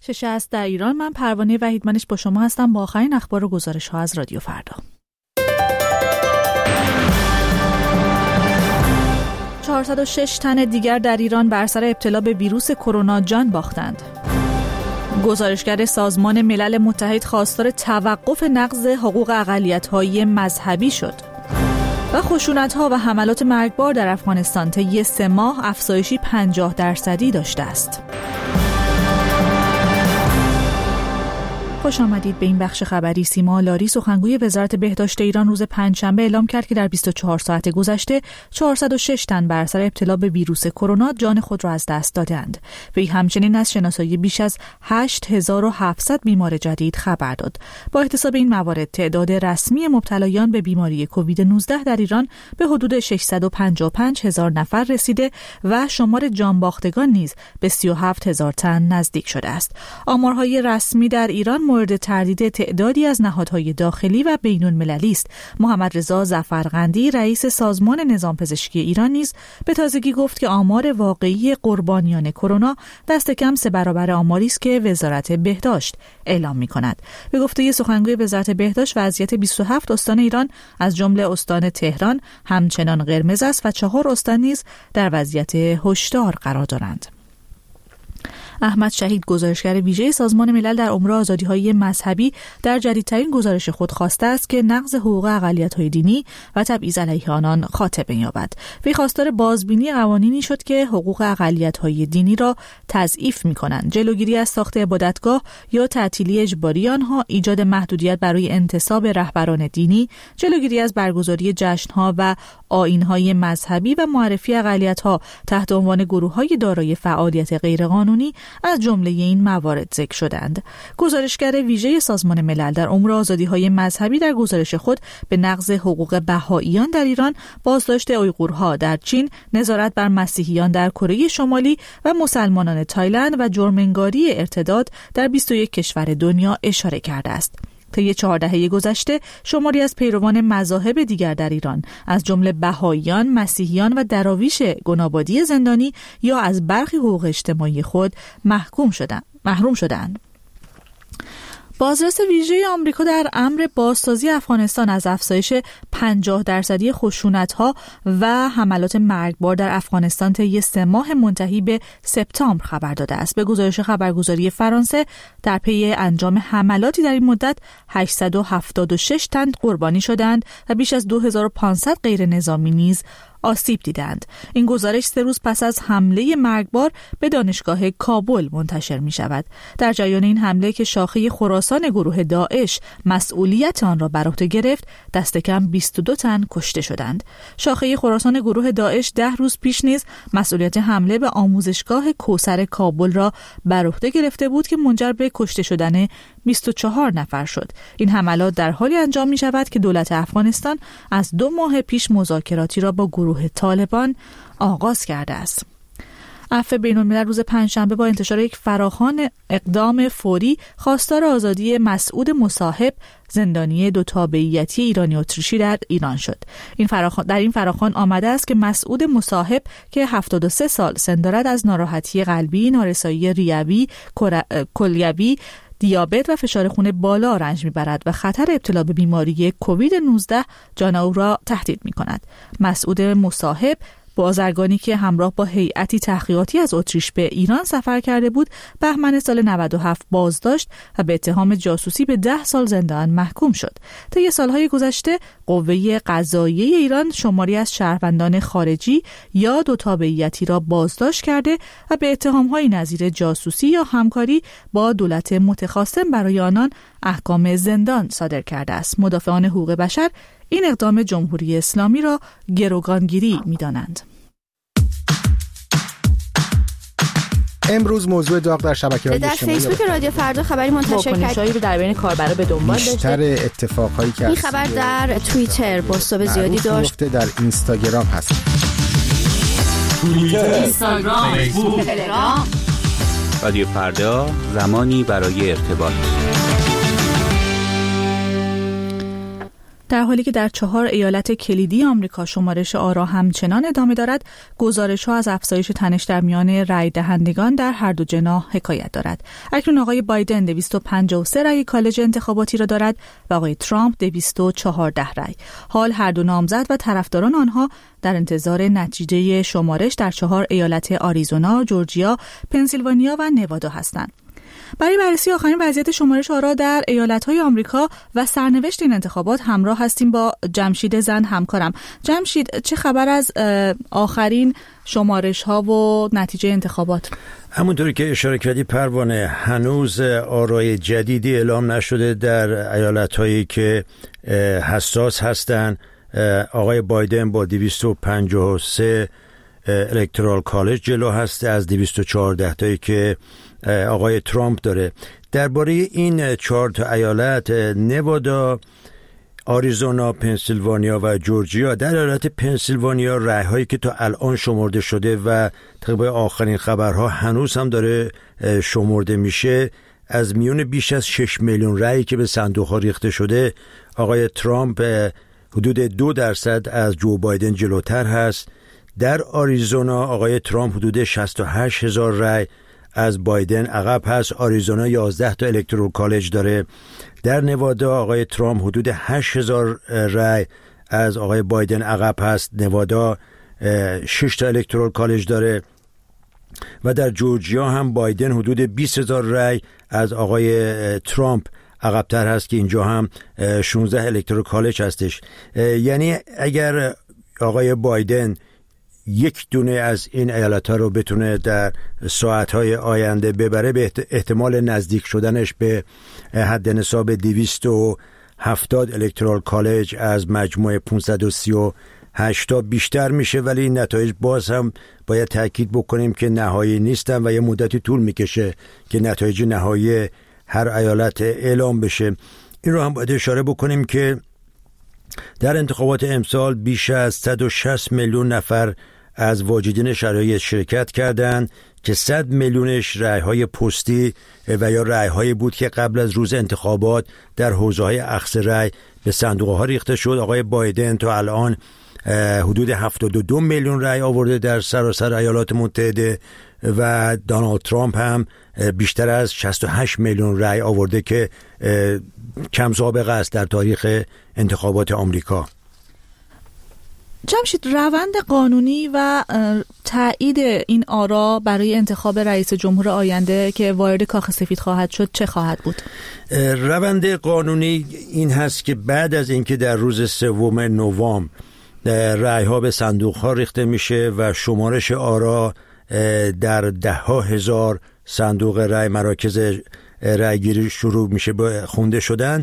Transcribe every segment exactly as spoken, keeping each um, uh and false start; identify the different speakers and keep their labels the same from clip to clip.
Speaker 1: شش است در ایران. من پروانه وحیدمنش با شما هستم با آخرین اخبار و گزارش ها از رادیو فردا. چهارصد و شش تن دیگر در ایران بر اثر ابتلا به ویروس کرونا جان باختند. گزارشگر سازمان ملل متحد خواستار توقف نقض حقوق اقلیت‌های مذهبی شد. و خشونت‌ها و حملات مرگبار در افغانستان طی سه ماه افزایشی پنجاه درصدی داشته است. خوش آمدید به این بخش خبری. سیما لاری سخنگوی وزارت بهداشت ایران روز پنجشنبه اعلام کرد که در بیست و چهار ساعت گذشته چهارصد و شش تن بر اثر ابتلا به ویروس کرونا جان خود را از دست دادند. وی همچنین از شناسایی بیش از هشت هزار و هفتصد بیمار جدید خبر داد. با احتساب این موارد تعداد رسمی مبتلایان به بیماری کووید نوزده در ایران به حدود ششصد و پنجاه و پنج هزار نفر رسیده و شمار جان باختگان نیز به سی و هفت هزار تن نزدیک شده است. آمارهای رسمی در ایران مورد تردید تعدادی از نهادهای داخلی و بین‌المللی است. محمد رضا ظفرقندی رئیس سازمان نظام پزشکی ایران نیز به تازگی گفت که آمار واقعی قربانیان کرونا دست کم سه برابر آماری است که وزارت بهداشت اعلام می‌کند. به گفته سخنگوی وزارت بهداشت وضعیت بیست و هفت استان ایران از جمله استان تهران همچنان قرمز است و چهار استان نیز در وضعیت هشدار قرار دارند. احمد شهید گزارشگر ویژه سازمان ملل در امور آزادی‌های مذهبی در جدیدترین گزارش خود خواسته است که نقض حقوق اقلیت‌های دینی و تبعیض علیه آنان خاتمه یابد. وی خواستار بازبینی قوانینی شد که حقوق اقلیت‌های دینی را تضعیف می‌کنند، جلوگیری از ساخت عبادتگاه یا تعطیلی اجباری آنها، ایجاد محدودیت برای انتصاب رهبران دینی، جلوگیری از برگزاری جشن‌ها و آیین‌های مذهبی و معرفی اقلیت‌ها تحت عنوان گروه‌های دارای فعالیت غیرقانونی از جمله این موارد ذکر شدند. گزارشگر ویژه سازمان ملل در امور آزادی‌های مذهبی در گزارش خود به نقض حقوق بهائیان در ایران، بازداشت اویغورها در چین، نظارت بر مسیحیان در کره شمالی و مسلمانان تایلند و جرم‌انگاری ارتداد در بیست و یک کشور دنیا اشاره کرده است. طی چهار دهه گذشته شماری از پیروان مذاهب دیگر در ایران از جمله بهائیان، مسیحیان و دراویش گنابادی زندانی یا از برخی حقوق اجتماعی خود محکوم شدند، محروم شدند. بازرس ویژه آمریکا در امر بازسازی افغانستان از افزایش پنجاه درصدی خشونت‌ها و حملات مرگبار در افغانستان طی سه ماه منتهی به سپتامبر خبر داده است. به گزارش خبرگزاری فرانسه در پی انجام حملاتی در این مدت هشتصد و هفتاد و شش تن قربانی شدند و بیش از دو هزار و پانصد غیر نظامی نیز آسیب دیدند. این گزارش سه روز پس از حمله مرگبار به دانشگاه کابل منتشر می شود. در جریان این حمله که شاخه خراسان گروه داعش مسئولیت آن را بر عهده گرفت، دست کم بیست و دو تن کشته شدند. شاخه خراسان گروه داعش ده روز پیش نیز مسئولیت حمله به آموزشگاه کوثر کابل را بر عهده گرفته بود که منجر به کشته شدن بیست و چهار نفر شد. این حملات در حالی انجام می شود که دولت افغانستان از دو ماه پیش مذاکراتی را با گروه طالبان آغاز کرده است. عفو بین‌الملل روز پنجشنبه با انتشار یک فراخوان اقدام فوری خواستار آزادی مسعود مصاحب، زندانی دو تابعیتی ایرانی اتریشی در ایران شد. این فراخوان در این فراخوان آمده است که مسعود مصاحب که هفتاد و سه سال سن دارد از ناراحتی قلبی، نارسایی ریوی، کلیوی، دیابت و فشار خون بالا رنج میبرد و خطر ابتلا به بیماری کووید نوزده جان او را تهدید میکند. مسعود مصاحب بازرگانی که همراه با هیئتی تحقیقاتی از اتریش به ایران سفر کرده بود، بهمن سال نود و هفت بازداشت و به اتهام جاسوسی به ده سال زندان محکوم شد. طی سالهای گذشته قوه قضاییه ایران شماری از شهروندان خارجی یا دو تابعیتی را بازداشت کرده و به اتهام‌های نظیر جاسوسی یا همکاری با دولت متخاصم برای آنان احکام زندان صادر کرده است. مدافعان حقوق بشر این اقدام جمهوری اسلامی را گروگانگیری می‌دانند.
Speaker 2: امروز موضوع داغ در شبکه‌های اجتماعی
Speaker 3: در فیسبوک رادیو فردا خبری منتشر کرد
Speaker 1: کنش‌هایی رو در بین کاربرا به دنبال داشته.
Speaker 2: بیشتر اتفاقایی که
Speaker 3: این خبر در توییتر بازتاب زیادی داشت،
Speaker 2: در اینستاگرام هست.
Speaker 4: توییتر، اینستاگرام، فیسبوک، تلگرام. رادیو فردا، زمانی برای ارتباط.
Speaker 1: در حالی که در چهار ایالت کلیدی آمریکا شمارش آرا همچنان ادامه دارد، گزارش‌ها از افزایش تنش در میان رای دهندگان در هر دو جناح حکایت دارد. اکنون آقای بایدن دویست و پنجاه و سه رای کالج انتخاباتی را دارد و آقای ترامپ دویست و چهارده رای. حال هر دو نامزد و طرفداران آنها در انتظار نتیجه شمارش در چهار ایالت آریزونا، جورجیا، پنسیلوانیا و نوادا هستند. برای بررسی آخرین وضعیت شمارش آرا در ایالت‌های آمریکا و سرنوشت این انتخابات همراه هستیم با جمشید زند همکارم. جمشید، چه خبر از آخرین شمارش‌ها و نتیجه انتخابات؟
Speaker 5: همونطوری که اشاره کردی پروانه، هنوز آرای جدیدی اعلام نشده در ایالت‌هایی که حساس هستند. آقای بایدن با دویست و پنجاه و سه الکترال کالج جلو هست از دویست و چهارده تایی که آقای ترامپ داره. درباره این چهار تا ایالت، نوادا، آریزونا، پنسیلوانیا و جورجیا، در ایالت پنسیلوانیا رأی‌هایی که تا الان شمرده شده و طبق آخرین خبرها هنوز هم داره شمرده میشه، از میون بیش از شش میلیون رأیی که به صندوق‌ها ریخته شده، آقای ترامپ حدود دو درصد از جو بایدن جلوتر هست. در آریزونا آقای ترامپ حدود شصت و هشت هزار رأی از بایدن عقب هست. آریزونا یازده تا الکترال کالج داره. در نوادا آقای ترامپ حدود هشت هزار رأی از آقای بایدن عقب هست. نوادا شش تا الکترال کالج داره. و در جورجیا هم بایدن حدود بیست هزار رأی از آقای ترامپ عقب‌تر هست که اینجا هم شانزده الکترال کالج هستش. یعنی اگر آقای بایدن یک دونه از این ایالت‌ها رو بتونه در ساعت‌های آینده ببره، به احتمال نزدیک شدنش به حد نصاب دویست و هفتاد الکترال کالج از مجموع پانصد و سی و هشت تا بیشتر میشه. ولی این نتایج باز هم باید تاکید بکنیم که نهایی نیستن و یه مدتی طول میکشه که نتایج نهایی هر ایالت اعلام بشه. این رو هم باید اشاره بکنیم که در انتخابات امسال بیش از صد و شصت میلیون نفر از واجدین شرایط شرکت کردند که صد میلیونش رأی‌های پستی و یا رأی‌هایی بود که قبل از روز انتخابات در حوزه‌های اخذ رأی به صندوق‌ها ریخته شد. آقای بایدن تا الان حدود هفتاد و دو میلیون رأی آورده در سراسر ایالات متحده و دونالد ترامپ هم بیشتر از شصت و هشت میلیون رأی آورده که کم سابقه است در تاریخ انتخابات آمریکا.
Speaker 1: جمشید، روند قانونی و تایید این آرا برای انتخاب رئیس جمهور آینده که وارد کاخ سفید خواهد شد چه خواهد بود؟
Speaker 5: روند قانونی این هست که بعد از اینکه در روز سوم نوامبر رأی‌ها به صندوق‌ها ریخته میشه و شمارش آرا در ده ها هزار صندوق رأی، مراکز رأیگیری شروع میشه به خونده شدن،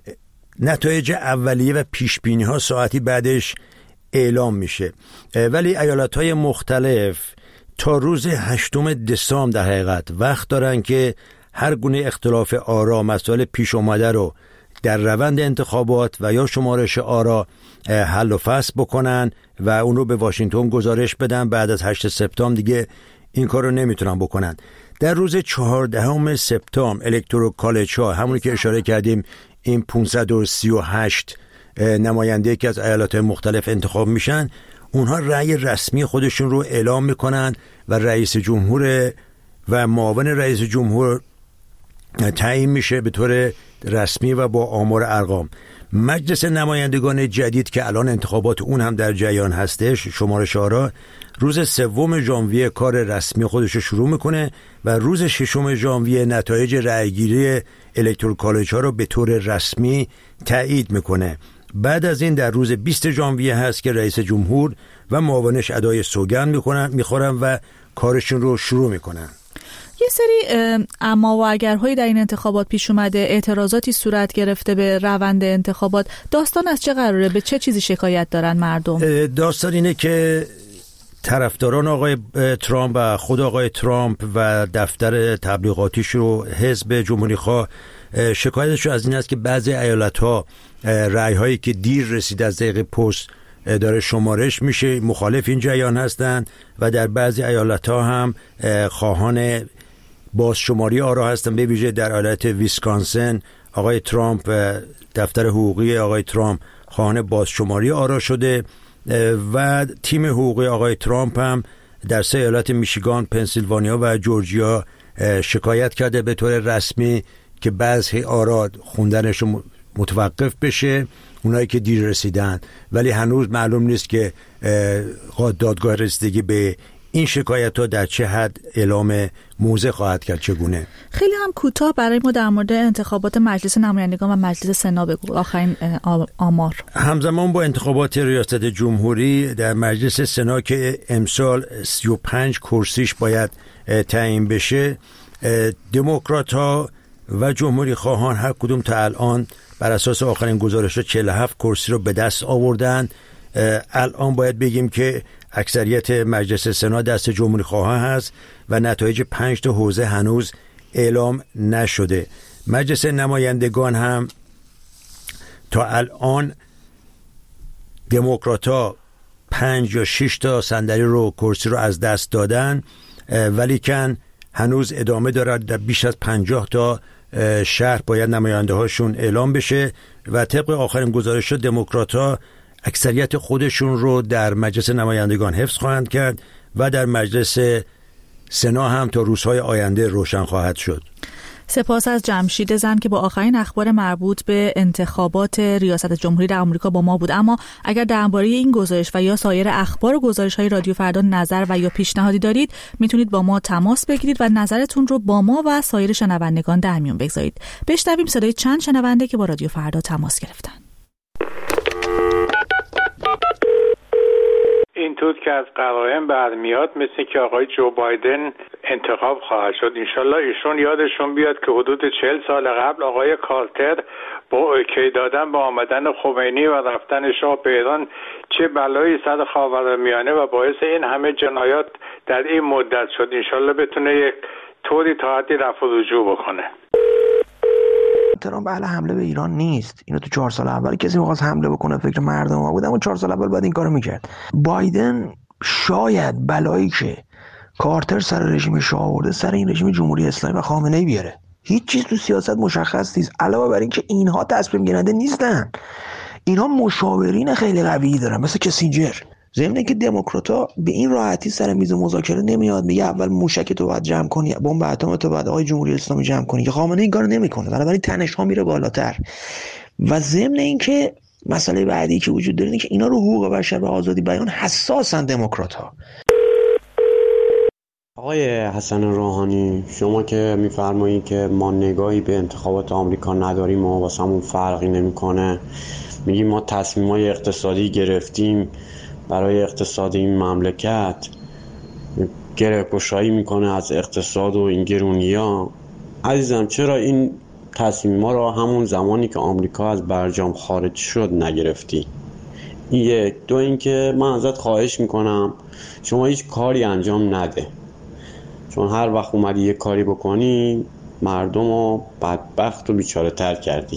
Speaker 5: نتایج اولیه و پیشبینی‌ها ساعتی بعدش اعلام میشه. ولی ایالت‌های مختلف تا روز هشتم دسامبر در حقیقت وقت دارن که هر گونه اختلاف آرا، مسائل پیش اومده رو در روند انتخابات و یا شمارش آرا حل و فصل بکنن و اون رو به واشنگتن گزارش بدن. بعد از هشتم سپتامبر دیگه این کار رو نمیتونن بکنن. در روز چهاردهم سپتامبر الکترال کالج ها، همونی که اشاره کردیم، این پانصد و سی و هشت نماینده که از ایالات مختلف انتخاب میشن، اونها رأی رسمی خودشون رو اعلام میکنن و رئیس جمهور و معاون رئیس جمهور تعیین میشه به طور رسمی و با آمار ارقام. مجلس نمایندگان جدید که الان انتخابات اون هم در جریان هستش، شمارش آرا، روز سوم ژانویه کار رسمی خودش رو شروع میکنه و روز ششم ژانویه نتایج رأیگیری الکترال کالج ها رو به طور رسمی تایید میکنه. بعد از این در روز بیستم ژانویه هست که رئیس جمهور و معاونش ادای سوگند میکنن میخورن و کارشون رو شروع میکنن.
Speaker 1: یه سری اما و اگرهایی در این انتخابات پیش اومده، اعتراضاتی صورت گرفته به روند انتخابات. داستان از چه قراره؟ به چه چیزی شکایت دارن مردم؟
Speaker 5: داستان اینه که طرفداران آقای ترامپ و خود آقای ترامپ و دفتر تبلیغاتیش رو حزب جمهوری خواه شکایتشون از این است که بعضی ایالت‌ها رأی‌هایی که دیر رسید از دقیقه پست داره شمارش میشه، مخالف این جریان هستند و در بعضی ایالت‌ها هم خواهان بازشماری آرا هستن. به ویژه در ایالت ویسکانسن آقای ترامپ، دفتر حقوقی آقای ترامپ خواهان بازشماری آرا شده و تیم حقوقی آقای ترامپ هم در سه ایالت میشیگان، پنسیلوانیا و جورجیا شکایت کرده به طور رسمی که بعضی آرا خوندنش متوقف بشه، اونایی که دیر رسیدن، ولی هنوز معلوم نیست که دادگاه رسیدگی به این شکایت ها در چه حد اعلام موضع خواهد کرد. چگونه؟
Speaker 1: خیلی هم کوتاه برای ما در مورد انتخابات مجلس نمایندگان و مجلس سنا بگو، آخرین آمار.
Speaker 5: همزمان با انتخابات ریاست جمهوری در مجلس سنا که امسال سی و پنج کرسیش باید تعیین بشه، دموکرات ها و جمهوری خواهان هر کدوم تا الان بر اساس آخرین گزارش ها چهل و هفت کرسی رو به دست آوردن. الان باید بگیم که اکثریت مجلس سنا دست جمهوری خواهان هست و نتایج پنج تا حوزه هنوز اعلام نشده. مجلس نمایندگان هم تا الان دموکرات‌ها پنج یا شش تا صندلی رو کرسی رو از دست دادن، ولی کن هنوز ادامه دارد. در بیش از پنجاه تا شهر باید نماینده هاشون اعلام بشه و طبق آخرین گزارش دموکرات‌ها اکثریت خودشون رو در مجلس نمایندگان حفظ خواهند کرد و در مجلس سنا هم تا روزهای آینده روشن خواهد شد.
Speaker 1: سپاس از جمشید زن که با آخرین اخبار مربوط به انتخابات ریاست جمهوری در آمریکا با ما بود. اما اگر درباره این گزارش و یا سایر اخبار و گزارش‌های رادیو فردا نظر و یا پیشنهادی دارید، میتونید با ما تماس بگیرید و نظرتون رو با ما و سایر شنوندگان در میون بگذارید. بشنویم صدای چند شنونده که با رادیو فردا تماس گرفتن.
Speaker 6: اینطور که از قرائن برمیاد مثل که آقای جو بایدن انتخاب خواهد شد. انشالله ایشون یادشون بیاد که حدود چهل سال قبل آقای کارتر با اوکی دادن با آمدن خمینی و رفتن شاه به ایران چه بلایی سر خاورمیانه و باعث این همه جنایات در این مدت شد. انشالله بتونه یک طوری تا حدی رفع و رجوع بکنه.
Speaker 7: ترامپ اهل حمله به ایران نیست. اینو تو چهار سال اول کسی می‌خواست حمله بکنه فکر مردم ها بود، اما چهار سال اول بعد این کارو میکرد. بایدن شاید بلایی که کارتر سر رژیم شاه آورده سر این رژیم جمهوری اسلامی و خامنه‌ای بیاره. هیچ چیز تو سیاست مشخص نیست، علاوه بر این که اینها تصمیم گیرنده نیستن. اینها مشاورین خیلی قوی دارن مثل کسینجر. ضمن اینکه دموکرات‌ها به این راحتی سر میز مذاکره نمیاد، میگه اول موشک تو باید جمع کنی، بمب اتم تو باید آقای جمهوری اسلامی جمع کنی، که خامنه‌ای این کارو نمیکنه، بنابراین تنش‌ها میره بالاتر. و ضمن اینکه مسئله بعدی که وجود داره اینه که اینا رو حقوق بشر و آزادی بیان حساسن دموکرات‌ها.
Speaker 8: آقای حسن روحانی، شما که میفرمایید که ما نگاهی به انتخابات آمریکا نداریم و واسمون فرقی نمیکنه، میگیم ما تصمیم‌های اقتصادی گرفتیم برای اقتصاد این مملکت، گره‌گشایی میکنه از اقتصاد و این گرونی‌ها. عزیزم چرا این تصمیم‌ها را همون زمانی که آمریکا از برجام خارج شد نگرفتی؟ این یک. دو اینکه من ازت خواهش میکنم شما هیچ کاری انجام نده، چون هر وقت اومدی یه کاری بکنی مردم رو بدبخت و بیچاره تر کردی.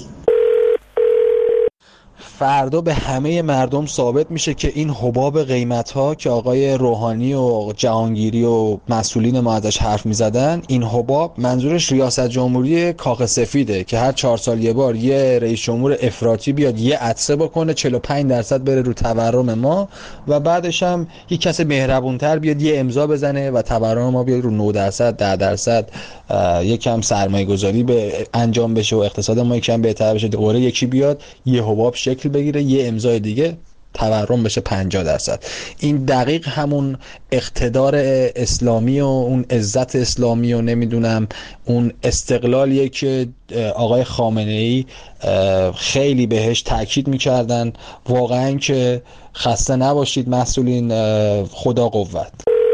Speaker 9: فردا به همه مردم ثابت میشه که این حباب قیمت‌ها که آقای روحانی و جهانگیری و مسئولین ما ازش حرف میزدن، این حباب منظورش ریاست جمهوری کاخ سفیده که هر چهار سال یه بار یه رئیس جمهور افراطی بیاد یه عطسه بکنه چهل و پنج درصد بره رو تورم ما و بعدش هم یه کس مهربونتر بیاد یه امضا بزنه و تورم ما بیاد رو نه درصد ده درصد یکم سرمایه گذاری به انجام بشه و اقتصاد ما یکم بهتر بشه. دوباره یکی بیاد یه حباب شکل بگیره یه امضای دیگه تورم بشه پنجاه درصد. این دقیق همون اقتدار اسلامی و اون عزت اسلامی و نمیدونم اون استقلالیه که آقای خامنه‌ای خیلی بهش تاکید میکردن. واقعا که خسته نباشید مسئولین، خدا قوت.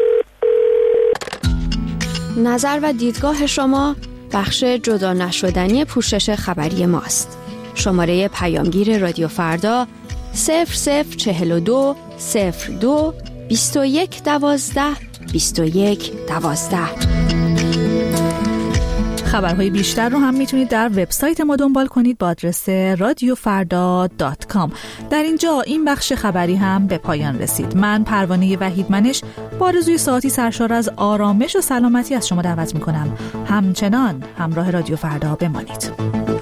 Speaker 3: نظر و دیدگاه شما بخش جدا نشدنی پوشش خبری ماست. شماره پیامگیر رادیو فردا صفر صفر چهل و دو صفر دو بیست و یک دوازده بیست و یک دوازده.
Speaker 1: خبرهای بیشتر رو هم میتونید در وبسایت ما دنبال کنید با آدرس رادیو فردا دات کام. در اینجا این بخش خبری هم به پایان رسید. من پروانه وحیدمنش با آرزوی ساعتی سرشار از آرامش و سلامتی از شما دعوت میکنم همچنان همراه رادیو فردا بمانید.